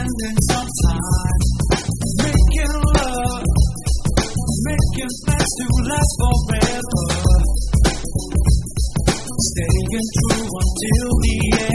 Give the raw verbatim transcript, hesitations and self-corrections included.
spending some time making love, making plans to last forever, staying true until the end.